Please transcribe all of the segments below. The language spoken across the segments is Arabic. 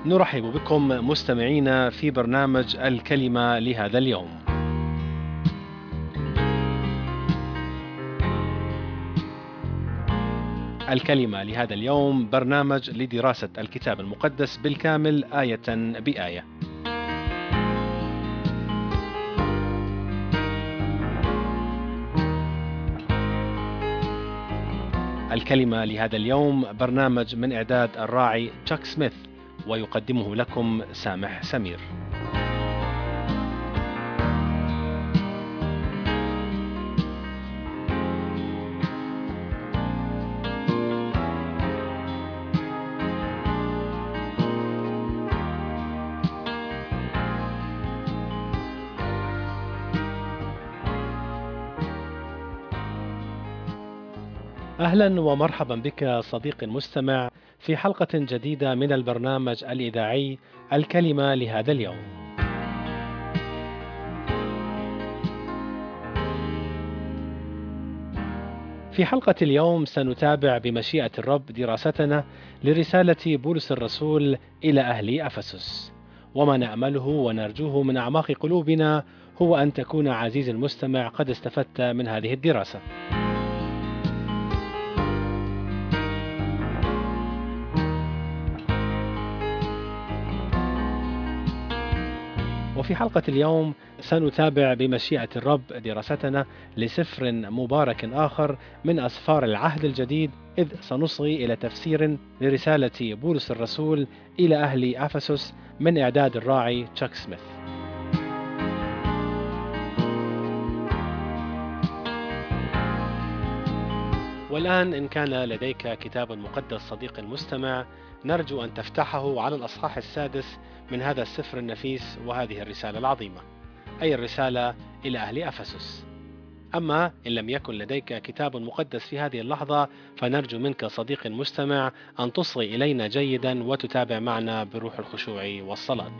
نرحب بكم مستمعينا في برنامج الكلمة لهذا اليوم. الكلمة لهذا اليوم برنامج لدراسة الكتاب المقدس بالكامل آية بآية. الكلمة لهذا اليوم برنامج من إعداد الراعي تشاك سميث، ويقدمه لكم سامح سمير. أهلا ومرحبا بك صديقي المستمع في حلقة جديدة من البرنامج الإذاعي الكلمة لهذا اليوم. في حلقة اليوم سنتابع بمشيئة الرب دراستنا لرسالة بولس الرسول إلى أهل أفسس، وما نأمله ونرجوه من أعماق قلوبنا هو أن تكون عزيزي المستمع قد استفدت من هذه الدراسة. وفي حلقة اليوم سنتابع بمشيئة الرب دراستنا لسفر مبارك آخر من أسفار العهد الجديد، إذ سنصغي إلى تفسير لرسالة بولس الرسول إلى أهل أفسس من إعداد الراعي تشاك سميث. والآن إن كان لديك كتاب مقدس صديقي المستمع، نرجو أن تفتحه على الأصحاح السادس من هذا السفر النفيس وهذه الرسالة العظيمة، أي الرسالة إلى أهل أفسس. أما إن لم يكن لديك كتاب مقدس في هذه اللحظة، فنرجو منك صديقي المستمع أن تصغي إلينا جيدا وتتابع معنا بروح الخشوع والصلاة.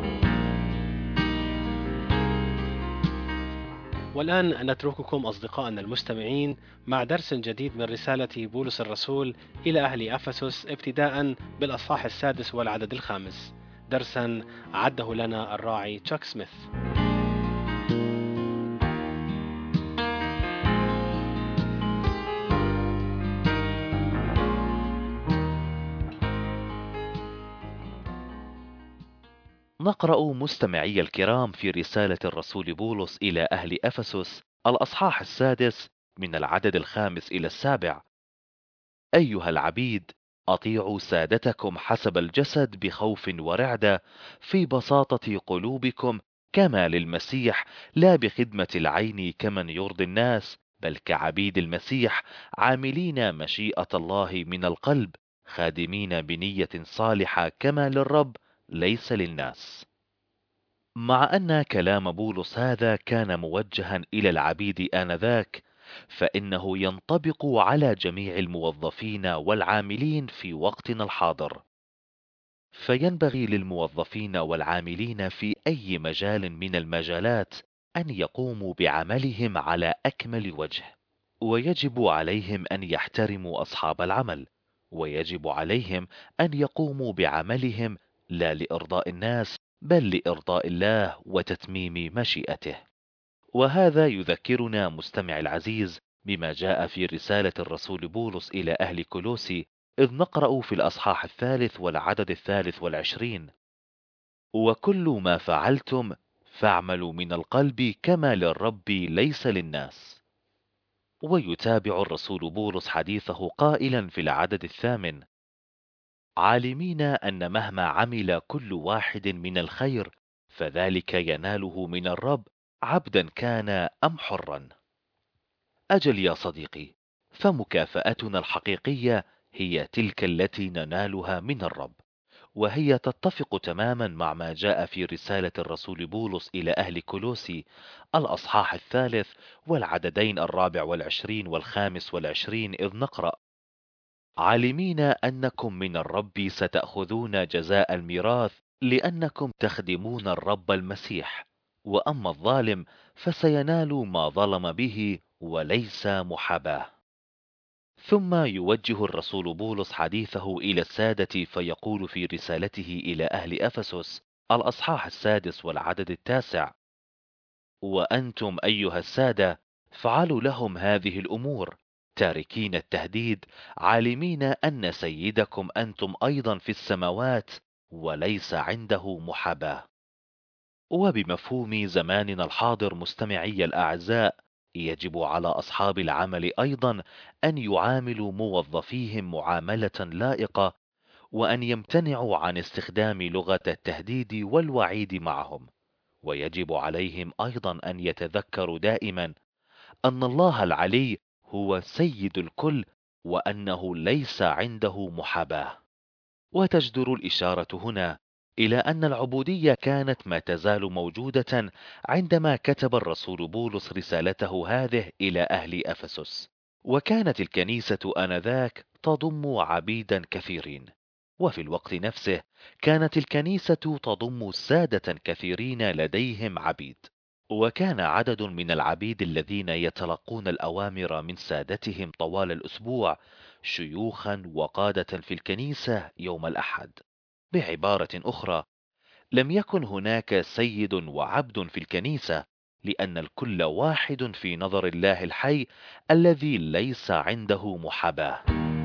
والآن نترككم أصدقائنا المستمعين مع درس جديد من رسالة بولس الرسول إلى أهل أفسس، ابتداء بالأصحاح السادس والعدد الخامس، درسا عده لنا الراعي تشاك سميث. نقرأ مستمعي الكرام في رسالة الرسول بولس إلى أهل أفسس الأصحاح السادس من العدد الخامس إلى السابع. أيها العبيد، أطيعوا سادتكم حسب الجسد بخوف ورعدة، في بساطة قلوبكم كما للمسيح، لا بخدمة العين كمن يرضي الناس، بل كعبيد المسيح، عاملين مشيئة الله من القلب، خادمين بنية صالحة كما للرب ليس للناس. مع أن كلام بولس هذا كان موجها إلى العبيد آنذاك، فإنه ينطبق على جميع الموظفين والعاملين في وقتنا الحاضر. فينبغي للموظفين والعاملين في أي مجال من المجالات أن يقوموا بعملهم على أكمل وجه، ويجب عليهم أن يحترموا أصحاب العمل، ويجب عليهم أن يقوموا بعملهم لا لإرضاء الناس بل لإرضاء الله وتتميم مشيئته. وهذا يذكرنا مستمع العزيز بما جاء في رسالة الرسول بولس إلى أهل كولوسي، إذ نقرأ في الأصحاح الثالث والعدد 23: وكل ما فعلتم فاعملوا من القلب كما للرب ليس للناس. ويتابع الرسول بولس حديثه قائلا في العدد 8: عالمين أن مهما عمل كل واحد من الخير فذلك يناله من الرب، عبدا كان أم حرا. أجل يا صديقي، فمكافأتنا الحقيقية هي تلك التي ننالها من الرب، وهي تتفق تماما مع ما جاء في رسالة الرسول بولس إلى أهل كولوسي الأصحاح الثالث والعددين 24 و25، إذ نقرأ: عالمين أنكم من الرب ستأخذون جزاء الميراث، لأنكم تخدمون الرب المسيح، وأما الظالم فسينال ما ظلم به وليس محاباة. ثم يوجه الرسول بولس حديثه إلى السادة فيقول في رسالته إلى أهل أفسس الأصحاح 6 والعدد 9: وأنتم أيها السادة فعلوا لهم هذه الأمور، تاركين التهديد، عالمين أن سيدكم أنتم أيضا في السماوات وليس عنده محاباة. وبمفهوم زماننا الحاضر مستمعي الأعزاء، يجب على أصحاب العمل أيضا أن يعاملوا موظفيهم معاملة لائقة، وأن يمتنعوا عن استخدام لغة التهديد والوعيد معهم. ويجب عليهم أيضا أن يتذكروا دائما أن الله العلي هو سيد الكل، وأنه ليس عنده محاباة. وتجدر الإشارة هنا إلى أن العبودية كانت ما تزال موجودة عندما كتب الرسول بولس رسالته هذه إلى أهل أفسس، وكانت الكنيسة آنذاك تضم عبيدا كثيرين، وفي الوقت نفسه كانت الكنيسة تضم سادة كثيرين لديهم عبيد. وكان عدد من العبيد الذين يتلقون الأوامر من سادتهم طوال الأسبوع شيوخا وقادة في الكنيسة يوم الأحد. بعبارة أخرى، لم يكن هناك سيد وعبد في الكنيسة، لأن الكل واحد في نظر الله الحي الذي ليس عنده محاباة.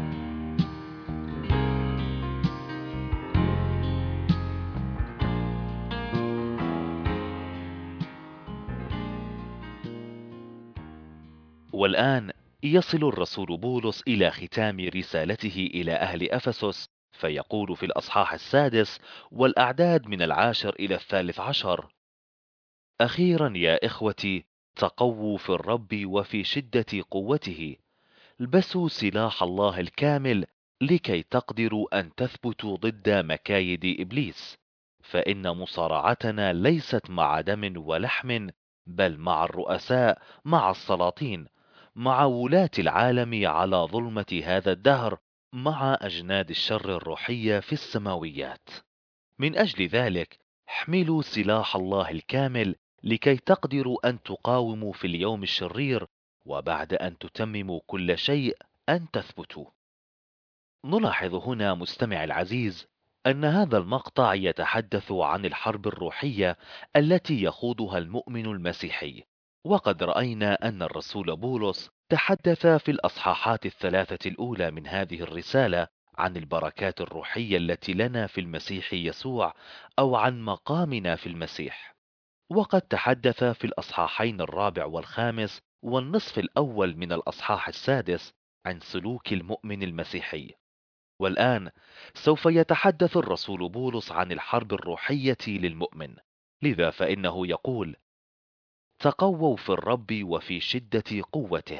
والآن يصل الرسول بولس إلى ختام رسالته إلى أهل أفسس، فيقول في الأصحاح 6 والأعداد من 10 إلى 13: أخيرا يا إخوتي، تقووا في الرب وفي شدة قوته، البسوا سلاح الله الكامل لكي تقدروا أن تثبتوا ضد مكايد إبليس، فإن مصارعتنا ليست مع دم ولحم، بل مع الرؤساء، مع السلاطين، مع ولاة العالم على ظلمة هذا الدهر، مع أجناد الشر الروحية في السماويات. من أجل ذلك احملوا سلاح الله الكامل لكي تقدروا أن تقاوموا في اليوم الشرير، وبعد أن تتمموا كل شيء أن تثبتوا. نلاحظ هنا مستمع العزيز أن هذا المقطع يتحدث عن الحرب الروحية التي يخوضها المؤمن المسيحي، وقد رأينا أن الرسول بولس تحدث في الأصحاحات الثلاثة الأولى من هذه الرسالة عن البركات الروحية التي لنا في المسيح يسوع، أو عن مقامنا في المسيح. وقد تحدث في الأصحاحين الرابع والخامس والنصف الأول من الأصحاح 6 عن سلوك المؤمن المسيحي. والآن سوف يتحدث الرسول بولس عن الحرب الروحية للمؤمن، لذا فإنه يقول: تقووا في الرب وفي شدة قوته.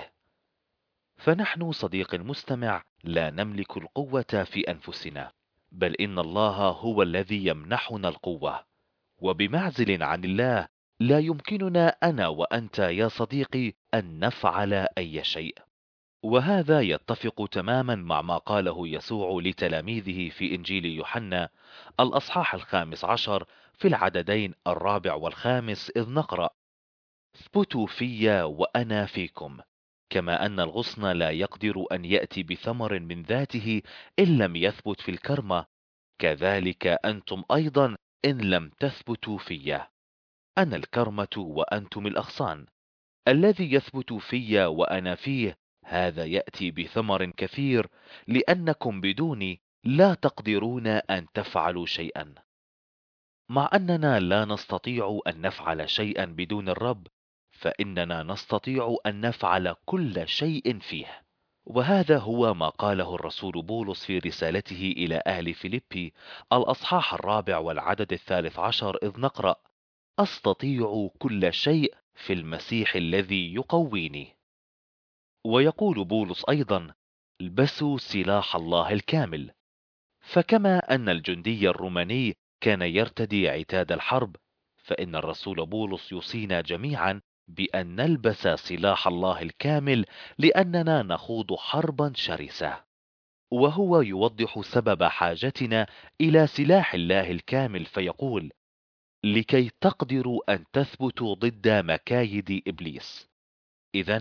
فنحن صديق المستمع لا نملك القوة في أنفسنا، بل إن الله هو الذي يمنحنا القوة، وبمعزل عن الله لا يمكننا أنا وأنت يا صديقي أن نفعل أي شيء. وهذا يتفق تماما مع ما قاله يسوع لتلاميذه في إنجيل يوحنا الأصحاح 15 في العددين الرابع والخامس، إذ نقرأ: اثبتوا في وأنا فيكم، كما أن الغصن لا يقدر أن يأتي بثمر من ذاته إن لم يثبت في الكرمة، كذلك أنتم أيضا إن لم تثبتوا في. أنا الكرمة وأنتم الأغصان، الذي يثبت في وأنا فيه هذا يأتي بثمر كثير، لأنكم بدوني لا تقدرون أن تفعلوا شيئا. مع أننا لا نستطيع أن نفعل شيئا بدون الرب، فإننا نستطيع أن نفعل كل شيء فيه. وهذا هو ما قاله الرسول بولس في رسالته إلى أهل فيليبي الأصحاح الرابع والعدد 13، إذ نقرأ: أستطيع كل شيء في المسيح الذي يقويني. ويقول بولس أيضا: البسوا سلاح الله الكامل. فكما أن الجندي الروماني كان يرتدي عتاد الحرب، فإن الرسول بولس يوصينا جميعا بأن نلبس سلاح الله الكامل، لأننا نخوض حربا شرسة. وهو يوضح سبب حاجتنا إلى سلاح الله الكامل، فيقول: لكي تقدروا أن تثبتوا ضد مكايد إبليس. إذن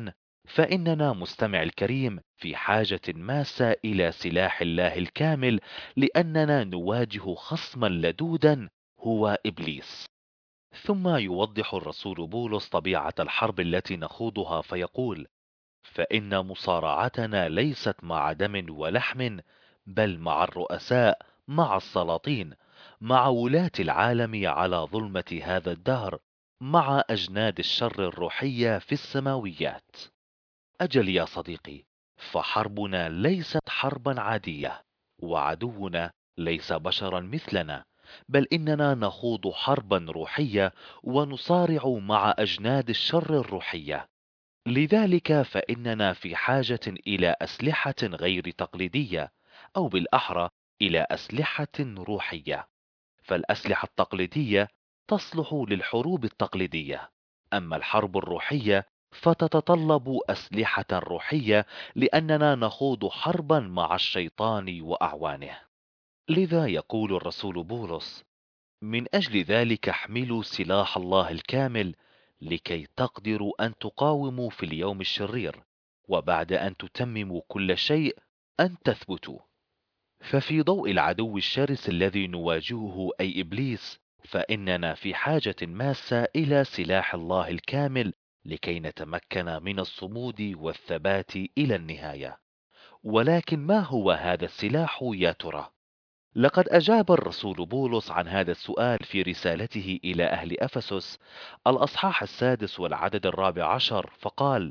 فإننا مستمع الكريم في حاجة ماسة إلى سلاح الله الكامل، لأننا نواجه خصما لدودا هو إبليس. ثم يوضح الرسول بولس طبيعة الحرب التي نخوضها فيقول: فإن مصارعتنا ليست مع دم ولحم، بل مع الرؤساء، مع السلاطين، مع ولاة العالم على ظلمة هذا الدهر، مع أجناد الشر الروحية في السماويات. أجل يا صديقي، فحربنا ليست حربا عادية، وعدونا ليس بشرا مثلنا، بل إننا نخوض حربا روحية ونصارع مع أجناد الشر الروحية. لذلك فإننا في حاجة إلى أسلحة غير تقليدية، أو بالأحرى إلى أسلحة روحية. فالأسلحة التقليدية تصلح للحروب التقليدية، أما الحرب الروحية فتتطلب أسلحة روحية، لأننا نخوض حربا مع الشيطان وأعوانه. لذا يقول الرسول بولس: من أجل ذلك احملوا سلاح الله الكامل، لكي تقدروا أن تقاوموا في اليوم الشرير، وبعد أن تتمموا كل شيء أن تثبتوا. ففي ضوء العدو الشرس الذي نواجهه أي إبليس، فإننا في حاجة ماسة إلى سلاح الله الكامل، لكي نتمكن من الصمود والثبات إلى النهاية. ولكن ما هو هذا السلاح يا ترى؟ لقد أجاب الرسول بولس عن هذا السؤال في رسالته إلى أهل أفسس الأصحاح 6 والعدد 14، فقال: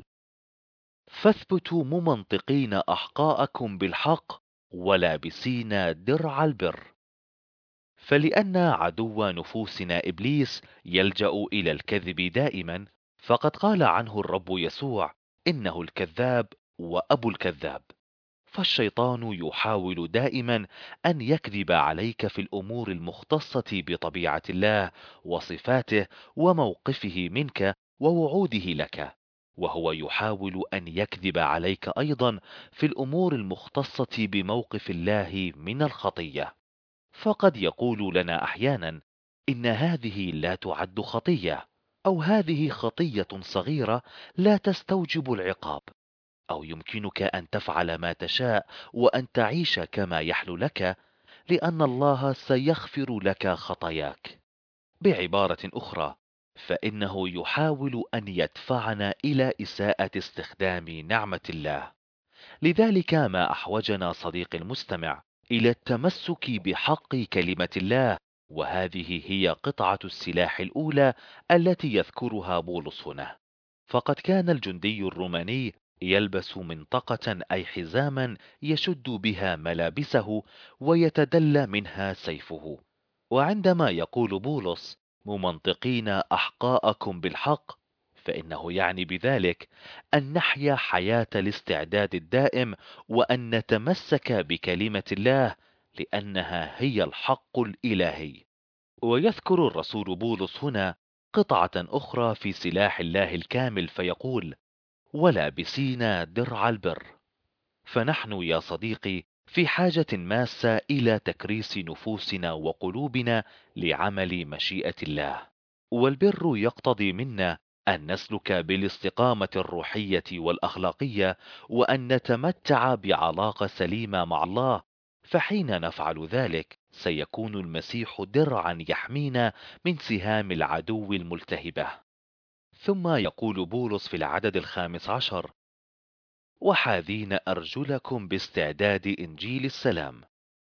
فاثبتوا ممنطقين أحقاءكم بالحق، ولابسين درع البر. فلأن عدو نفوسنا إبليس يلجأ إلى الكذب دائما، فقد قال عنه الرب يسوع: إنه الكذاب وأبو الكذاب. فالشيطان يحاول دائما أن يكذب عليك في الأمور المختصة بطبيعة الله وصفاته وموقفه منك ووعوده لك، وهو يحاول أن يكذب عليك أيضا في الأمور المختصة بموقف الله من الخطية. فقد يقول لنا أحيانا: إن هذه لا تعد خطية، أو هذه خطية صغيرة لا تستوجب العقاب، أو يمكنك أن تفعل ما تشاء وأن تعيش كما يحلو لك، لأن الله سيغفر لك خطاياك. بعبارة أخرى، فإنه يحاول أن يدفعنا إلى إساءة استخدام نعمة الله. لذلك ما أحوجنا صديقي المستمع إلى التمسك بحق كلمة الله، وهذه هي قطعة السلاح الأولى التي يذكرها بولس هنا. فقد كان الجندي الروماني يلبس منطقة أي حزاما يشد بها ملابسه ويتدلى منها سيفه. وعندما يقول بولس: ممنطقين أحقاءكم بالحق، فإنه يعني بذلك أن نحيا حياة الاستعداد الدائم، وأن نتمسك بكلمة الله، لأنها هي الحق الإلهي. ويذكر الرسول بولس هنا قطعة أخرى في سلاح الله الكامل فيقول: ولابسين درع البر. فنحن يا صديقي في حاجة ماسة إلى تكريس نفوسنا وقلوبنا لعمل مشيئة الله. والبر يقتضي منا أن نسلك بالاستقامة الروحية والأخلاقية، وأن نتمتع بعلاقة سليمة مع الله. فحين نفعل ذلك سيكون المسيح درعا يحمينا من سهام العدو الملتهبة. ثم يقول بولس في العدد 15: وحاذين أرجلكم باستعداد إنجيل السلام.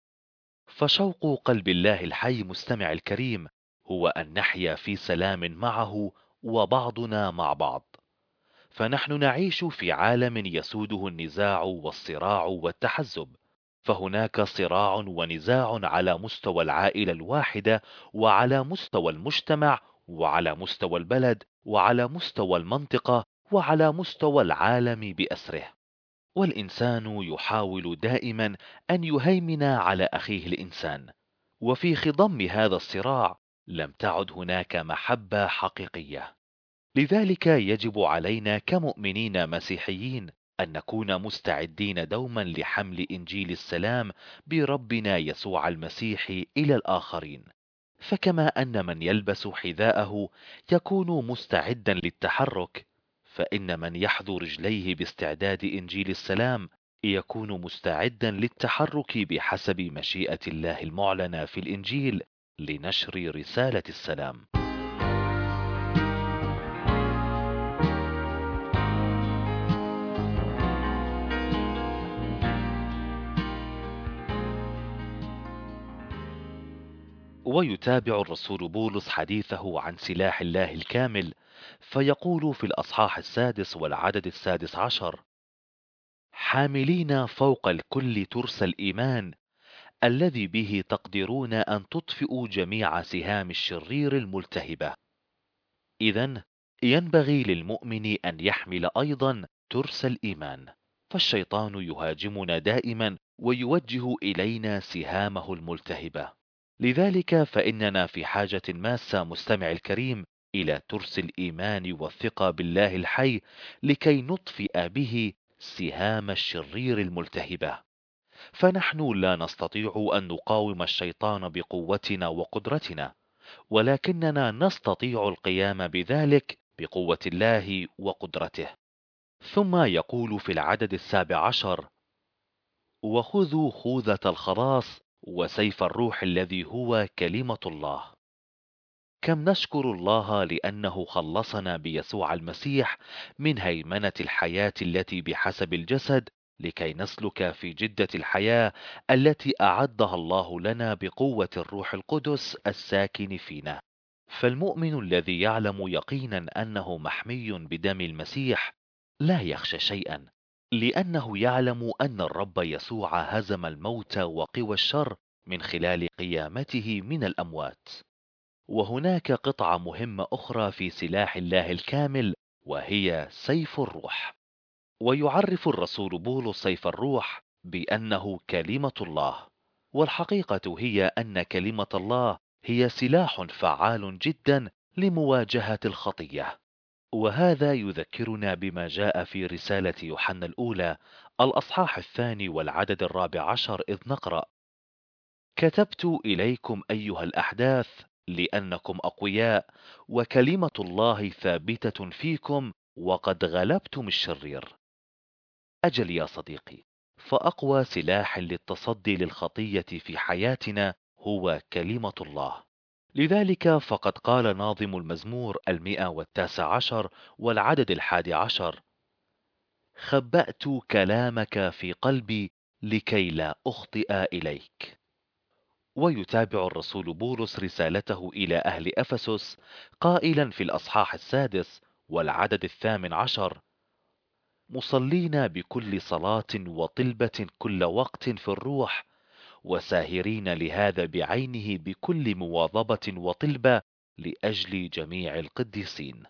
فشوق قلب الله الحي مستمع الكريم هو أن نحيا في سلام معه وبعضنا مع بعض. فنحن نعيش في عالم يسوده النزاع والصراع والتحزب، فهناك صراع ونزاع على مستوى العائلة الواحدة، وعلى مستوى المجتمع، وعلى مستوى البلد، وعلى مستوى المنطقة، وعلى مستوى العالم بأسره. والإنسان يحاول دائما أن يهيمن على أخيه الإنسان، وفي خضم هذا الصراع لم تعد هناك محبة حقيقية. لذلك يجب علينا كمؤمنين مسيحيين أن نكون مستعدين دوما لحمل إنجيل السلام بربنا يسوع المسيح إلى الآخرين. فكما أن من يلبس حذاءه يكون مستعدا للتحرك، فإن من يحذو رجليه باستعداد إنجيل السلام يكون مستعدا للتحرك بحسب مشيئة الله المعلنة في الإنجيل لنشر رسالة السلام. ويتابع الرسول بولس حديثه عن سلاح الله الكامل، فيقول في الأصحاح 6 والعدد 16: حاملين فوق الكل ترس الإيمان الذي به تقدرون أن تطفئوا جميع سهام الشرير الملتهبة. إذن ينبغي للمؤمن أن يحمل أيضا ترس الإيمان، فالشيطان يهاجمنا دائما ويوجه إلينا سهامه الملتهبة. لذلك فإننا في حاجة ماسة مستمع الكريم إلى ترس الإيمان والثقة بالله الحي لكي نطفئ به سهام الشرير الملتهبة. فنحن لا نستطيع أن نقاوم الشيطان بقوتنا وقدرتنا، ولكننا نستطيع القيام بذلك بقوة الله وقدرته. ثم يقول في العدد 17: وخذوا خوذة الخلاص وسيف الروح الذي هو كلمة الله. كم نشكر الله لأنه خلصنا بيسوع المسيح من هيمنة الحياة التي بحسب الجسد، لكي نسلك في جدة الحياة التي أعدها الله لنا بقوة الروح القدس الساكن فينا. فالمؤمن الذي يعلم يقينا أنه محمي بدم المسيح لا يخشى شيئا، لأنه يعلم أن الرب يسوع هزم الموت وقوى الشر من خلال قيامته من الأموات. وهناك قطعة مهمة أخرى في سلاح الله الكامل، وهي سيف الروح. ويعرف الرسول بولس سيف الروح بأنه كلمة الله، والحقيقة هي أن كلمة الله هي سلاح فعال جدا لمواجهة الخطية. وهذا يذكرنا بما جاء في رسالة يوحنا الأولى الأصحاح 2 والعدد 14، إذ نقرأ: كتبت إليكم أيها الأحداث لأنكم أقوياء وكلمة الله ثابتة فيكم وقد غلبتم الشرير. أجل يا صديقي، فأقوى سلاح للتصدي للخطية في حياتنا هو كلمة الله. لذلك فقد قال ناظم المزمور 119 والعدد 11: خبأت كلامك في قلبي لكي لا أخطئ إليك. ويتابع الرسول بولس رسالته إلى أهل أفسس قائلا في الأصحاح 6 والعدد 18: مصلين بكل صلاة وطلبة كل وقت في الروح، وساهرين لهذا بعينه بكل مواظبة وطلبة لأجل جميع القديسين.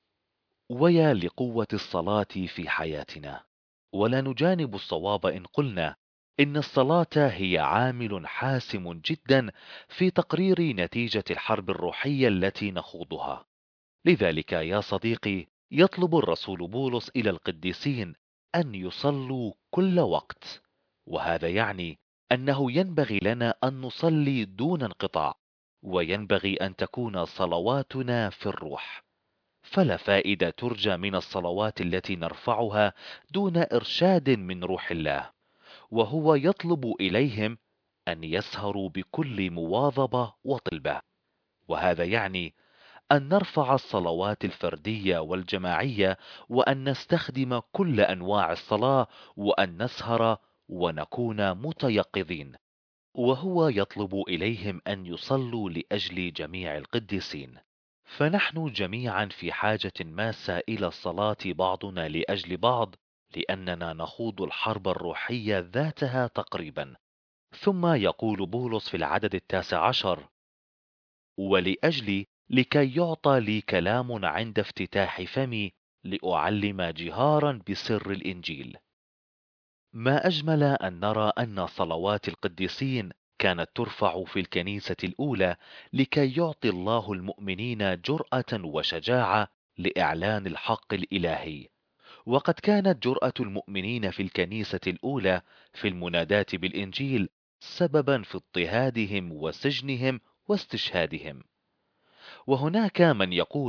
ويا لقوة الصلاة في حياتنا! ولا نجانب الصواب إن قلنا إن الصلاة هي عامل حاسم جدا في تقرير نتيجة الحرب الروحية التي نخوضها. لذلك يا صديقي يطلب الرسول بولس إلى القديسين أن يصلوا كل وقت، وهذا يعني أنه ينبغي لنا أن نصلي دون انقطاع، وينبغي أن تكون صلواتنا في الروح. فلا فائدة ترجى من الصلوات التي نرفعها دون إرشاد من روح الله، وهو يطلب إليهم أن يسهروا بكل مواظبة وطلبة. وهذا يعني أن نرفع الصلوات الفردية والجماعية، وأن نستخدم كل أنواع الصلاة، وأن نسهر ونكون متيقظين. وهو يطلب إليهم أن يصلوا لأجل جميع القديسين. فنحن جميعا في حاجة ماسة إلى الصلاة بعضنا لأجل بعض، لأننا نخوض الحرب الروحية ذاتها تقريبا. ثم يقول بولس في العدد 19: ولأجلي لكي يعطى لي كلام عند افتتاح فمي لأعلم جهارا بسر الإنجيل. ما أجمل أن نرى أن صلوات القديسين كانت ترفع في الكنيسة الأولى لكي يعطي الله المؤمنين جرأة وشجاعة لإعلان الحق الإلهي. وقد كانت جرأة المؤمنين في الكنيسة الأولى في المناداة بالإنجيل سببا في اضطهادهم وسجنهم واستشهادهم. وهناك من يقول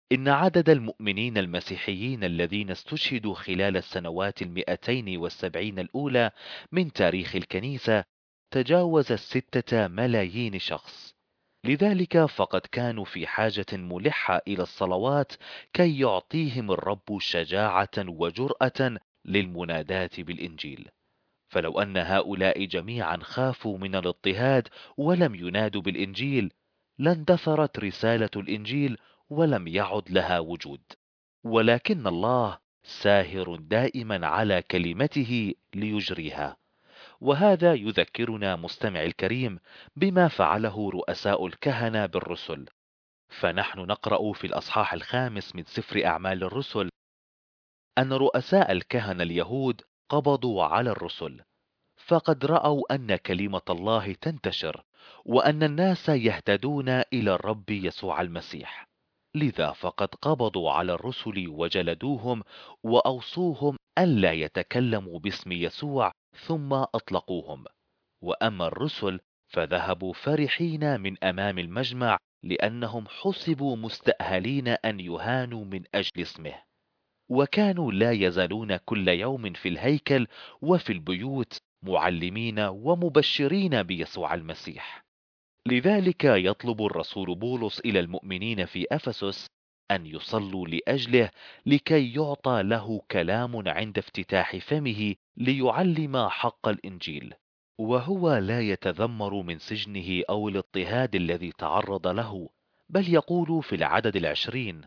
إن عدد المؤمنين المسيحيين الذين استشهدوا خلال السنوات 270 الأولى من تاريخ الكنيسة تجاوز 6 ملايين شخص. لذلك فقد كانوا في حاجة ملحة إلى الصلوات كي يعطيهم الرب شجاعة وجرأة للمناداة بالإنجيل. فلو أن هؤلاء جميعا خافوا من الاضطهاد ولم ينادوا بالإنجيل، لاندثرت رسالة الإنجيل ولم يعد لها وجود. ولكن الله ساهر دائما على كلمته ليجريها. وهذا يذكرنا مستمع الكريم بما فعله رؤساء الكهنة بالرسل. فنحن نقرأ في الأصحاح 5 من سفر أعمال الرسل أن رؤساء الكهنة اليهود قبضوا على الرسل، فقد رأوا أن كلمة الله تنتشر وأن الناس يهتدون إلى الرب يسوع المسيح. لذا فقد قبضوا على الرسل وجلدوهم وأوصوهم ألا يتكلموا باسم يسوع، ثم أطلقوهم. وأما الرسل فذهبوا فرحين من أمام المجمع، لأنهم حسبوا مستأهلين أن يهانوا من أجل اسمه. وكانوا لا يزالون كل يوم في الهيكل وفي البيوت معلمين ومبشرين بيسوع المسيح. لذلك يطلب الرسول بولس إلى المؤمنين في أفسس أن يصلوا لأجله لكي يعطى له كلام عند افتتاح فمه ليعلم حق الإنجيل، وهو لا يتذمر من سجنه أو الاضطهاد الذي تعرض له، بل يقول في العدد 20: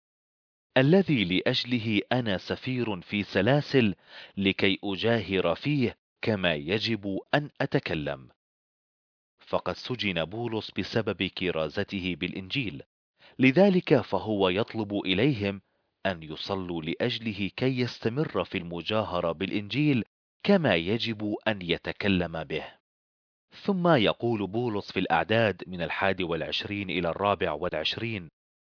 الذي لأجله أنا سفير في سلاسل لكي أجاهر فيه كما يجب أن أتكلم. فقد سجن بولس بسبب كرازته بالإنجيل، لذلك فهو يطلب إليهم أن يصلوا لأجله كي يستمر في المجاهرة بالإنجيل كما يجب أن يتكلم به. ثم يقول بولس في الأعداد من 21 إلى 24: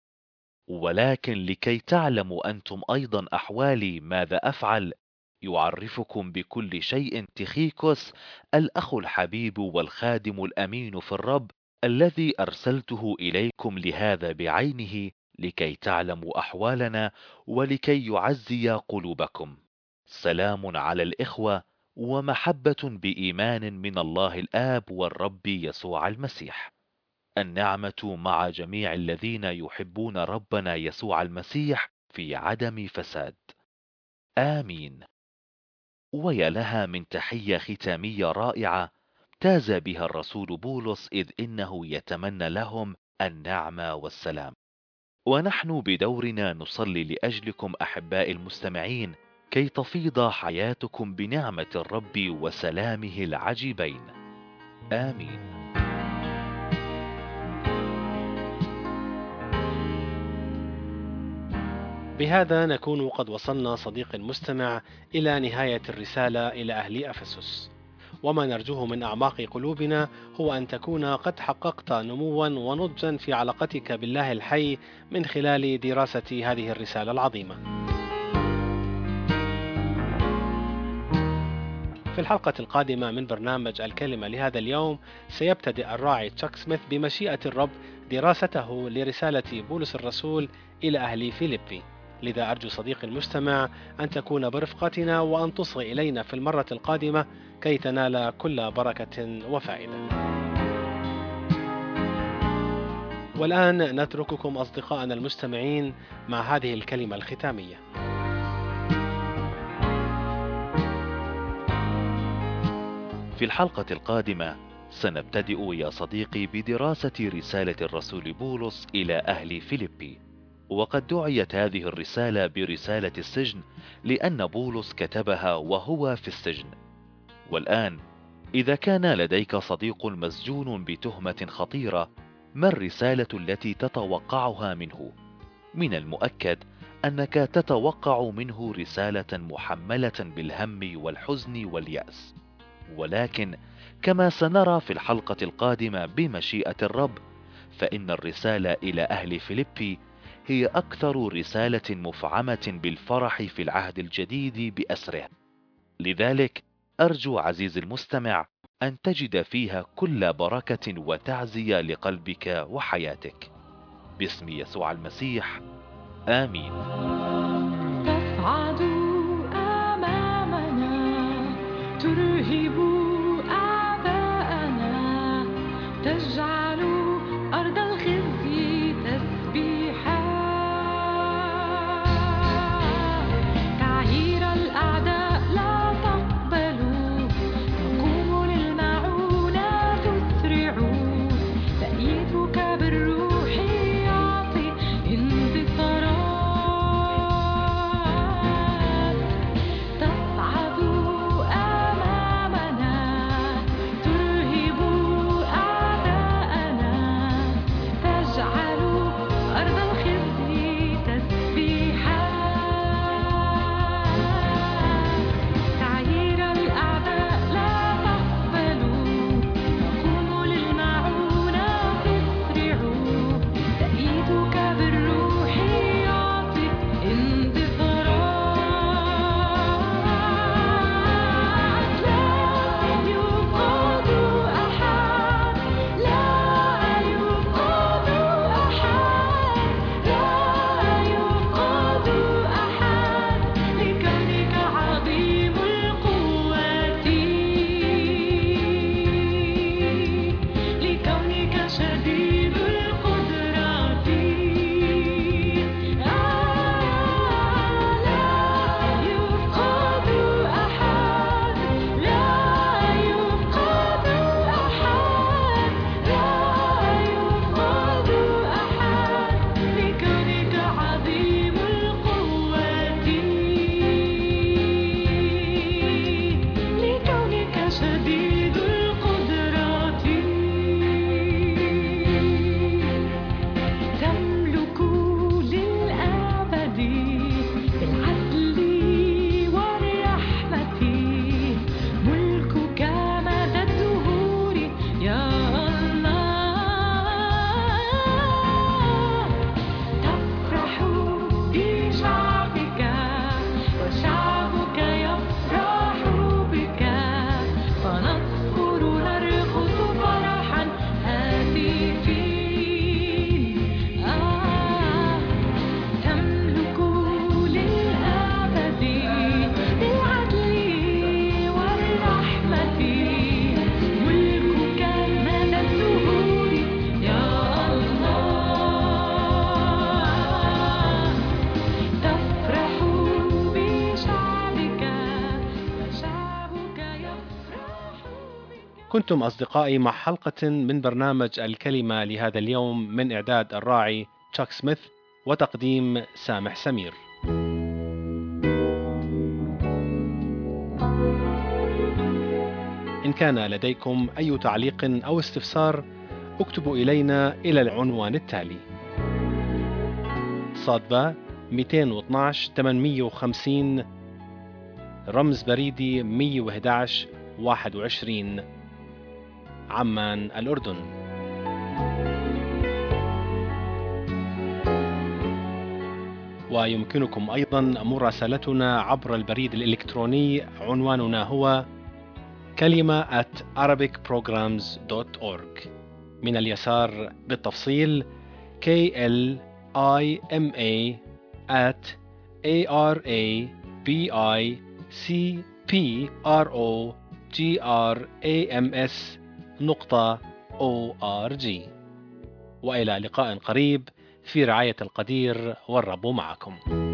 ولكن لكي تعلموا أنتم أيضا أحوالي ماذا أفعل، يعرفكم بكل شيء تخيكوس الأخ الحبيب والخادم الأمين في الرب، الذي أرسلته إليكم لهذا بعينه، لكي تعلموا أحوالنا ولكي يعزي قلوبكم. سلام على الإخوة ومحبة بإيمان من الله الآب والرب يسوع المسيح. النعمة مع جميع الذين يحبون ربنا يسوع المسيح في عدم فساد. آمين. ويا لها من تحية ختامية رائعة امتاز بها الرسول بولس، إذ إنه يتمنى لهم النعمة والسلام. ونحن بدورنا نصلي لأجلكم أحباء المستمعين، كي تفيض حياتكم بنعمة الرب وسلامه العجيبين. آمين. بهذا نكون قد وصلنا صديقي المستمع إلى نهاية الرسالة إلى أهل أفسس، وما نرجوه من أعماق قلوبنا هو أن تكون قد حققت نموا ونضجا في علاقتك بالله الحي من خلال دراسة هذه الرسالة العظيمة. في الحلقة القادمة من برنامج الكلمة لهذا اليوم سيبتدئ الراعي تشاك سميث بمشيئة الرب دراسته لرسالة بولس الرسول إلى أهل فيليبي. لذا أرجو صديقي المستمع أن تكون برفقتنا وأن تصغي إلينا في المرة القادمة كي تنال كل بركة وفائدة. والآن نترككم أصدقائنا المستمعين مع هذه الكلمة الختامية. في الحلقة القادمة سنبتدئ يا صديقي بدراسة رسالة الرسول بولس إلى أهل فيليبي. وقد دعيت هذه الرسالة برسالة السجن لأن بولس كتبها وهو في السجن. والآن إذا كان لديك صديق مسجون بتهمة خطيرة، ما الرسالة التي تتوقعها منه؟ من المؤكد أنك تتوقع منه رسالة محملة بالهم والحزن واليأس. ولكن كما سنرى في الحلقة القادمة بمشيئة الرب، فإن الرسالة إلى أهل فيليبي هي أكثر رسالة مفعمة بالفرح في العهد الجديد بأسره. لذلك أرجو عزيزي المستمع أن تجد فيها كل بركة وتعزية لقلبك وحياتك. باسم يسوع المسيح، آمين. تصعد أمامنا، ترهب أعداءنا، تجعل أرض الخزي تسبيحا. تعيير الأعداء لا تقبل، تقوم للمعونة تسرع، تأييدك بالروح يعطي انتصارات. تصعد أمامنا، ترهب أعداءنا، تجعل أرض الخزي تسبيحا. تعيير الأعداء لا تقبل، تقوم للمعونة تسرع، تأييدك بالروح يعطي انتصارات. لا يفقد أحد، لا يفقد أحد، لا يفقد أحد، لكونك عظيم القوة، لكونك شديد القدرة. لا يفقد أحد، لا يفقد أحد، لا يفقد أحد، لكونك عظيم القوة، لكونك شديد القدرة. تملك للأبد بالعدل والرحمة، ملكك مدى الدهور يا الله. تفرح بشعبك وشعبك يفرح بك، فنذكر نرقص فرحا هاتفين. تملك للأبد بالعدل والرحمة، ملكك مدى الدهور يا الله. تفرح بشعبك وشعبك يفرح بك. كنتم أصدقائي مع حلقة من برنامج الكلمة لهذا اليوم، من إعداد الراعي تشاك سميث وتقديم سامح سمير. إن كان لديكم أي تعليق أو استفسار، اكتبوا إلينا إلى العنوان التالي: صادبة 212 850 رمز بريدي 111 21 عمان الأردن. ويمكنكم أيضا مراسلتنا عبر البريد الإلكتروني، عنواننا هو kalima@arabicprograms.org. من اليسار بالتفصيل KLIMA@ARABICPROGRAMS.org. وإلى لقاء قريب، في رعاية القدير، والرب معكم.